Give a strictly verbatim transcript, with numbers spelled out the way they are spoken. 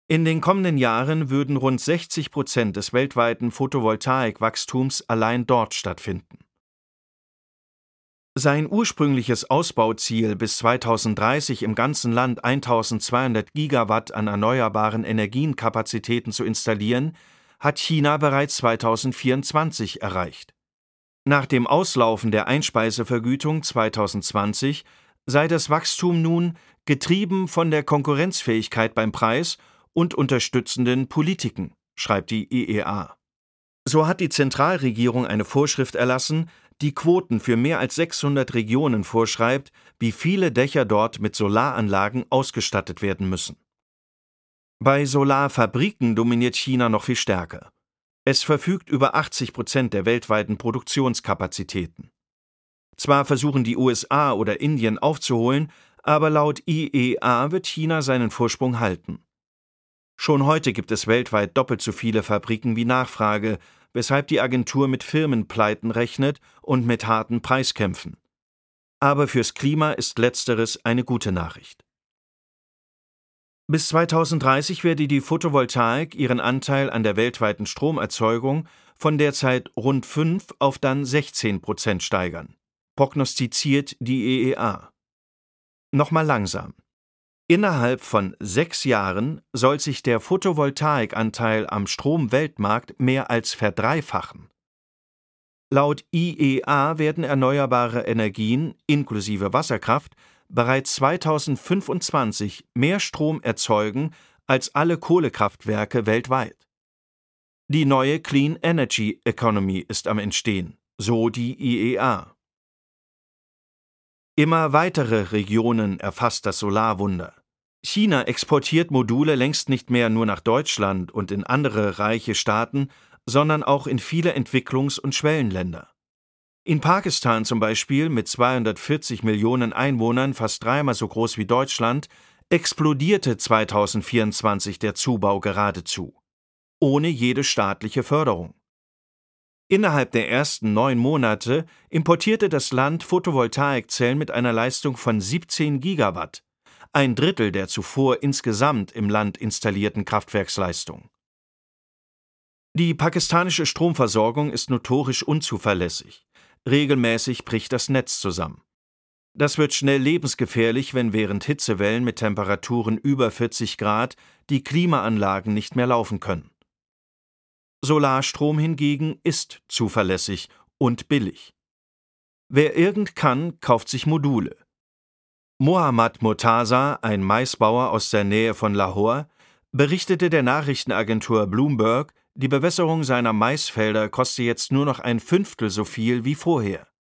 In den kommenden Jahren würden rund sechzig Prozent des weltweiten Photovoltaikwachstums allein dort stattfinden. Sein ursprüngliches Ausbauziel, bis zweitausenddreißig im ganzen Land eintausendzweihundert Gigawatt an erneuerbaren Energienkapazitäten zu installieren, hat China bereits zweitausendvierundzwanzig erreicht. Nach dem Auslaufen der Einspeisevergütung zweitausendzwanzig sei das Wachstum nun getrieben von der Konkurrenzfähigkeit beim Preis und unterstützenden Politiken, schreibt die I E A. So hat die Zentralregierung eine Vorschrift erlassen, die Quoten für mehr als sechshundert Regionen vorschreibt, wie viele Dächer dort mit Solaranlagen ausgestattet werden müssen. Bei Solarfabriken dominiert China noch viel stärker. Es verfügt über achtzig Prozent der weltweiten Produktionskapazitäten. Zwar versuchen die U S A oder Indien aufzuholen, aber laut I E A wird China seinen Vorsprung halten. Schon heute gibt es weltweit doppelt so viele Fabriken wie Nachfrage, weshalb die Agentur mit Firmenpleiten rechnet und mit harten Preiskämpfen. Aber fürs Klima ist letzteres eine gute Nachricht. Bis zweitausenddreißig werde die Photovoltaik ihren Anteil an der weltweiten Stromerzeugung von derzeit rund fünf auf dann sechzehn Prozent steigern, prognostiziert die I E A. Nochmal langsam. Innerhalb von sechs Jahren soll sich der Photovoltaikanteil am Stromweltmarkt mehr als verdreifachen. Laut I E A werden erneuerbare Energien inklusive Wasserkraft bereits zweitausendfünfundzwanzig mehr Strom erzeugen als alle Kohlekraftwerke weltweit. Die neue Clean Energy Economy ist am Entstehen, so die I E A. Immer weitere Regionen erfasst das Solarwunder. China exportiert Module längst nicht mehr nur nach Deutschland und in andere reiche Staaten, sondern auch in viele Entwicklungs- und Schwellenländer. In Pakistan zum Beispiel, mit zweihundertvierzig Millionen Einwohnern, fast dreimal so groß wie Deutschland, explodierte zweitausendvierundzwanzig der Zubau geradezu. Ohne jede staatliche Förderung. Innerhalb der ersten neun Monate importierte das Land Photovoltaikzellen mit einer Leistung von siebzehn Gigawatt, ein Drittel der zuvor insgesamt im Land installierten Kraftwerksleistung. Die pakistanische Stromversorgung ist notorisch unzuverlässig. Regelmäßig bricht das Netz zusammen. Das wird schnell lebensgefährlich, wenn während Hitzewellen mit Temperaturen über vierzig Grad die Klimaanlagen nicht mehr laufen können. Solarstrom hingegen ist zuverlässig und billig. Wer irgend kann, kauft sich Module. Mohammad Murtaza, ein Maisbauer aus der Nähe von Lahore, berichtete der Nachrichtenagentur Bloomberg, die Bewässerung seiner Maisfelder koste jetzt nur noch ein Fünftel so viel wie vorher.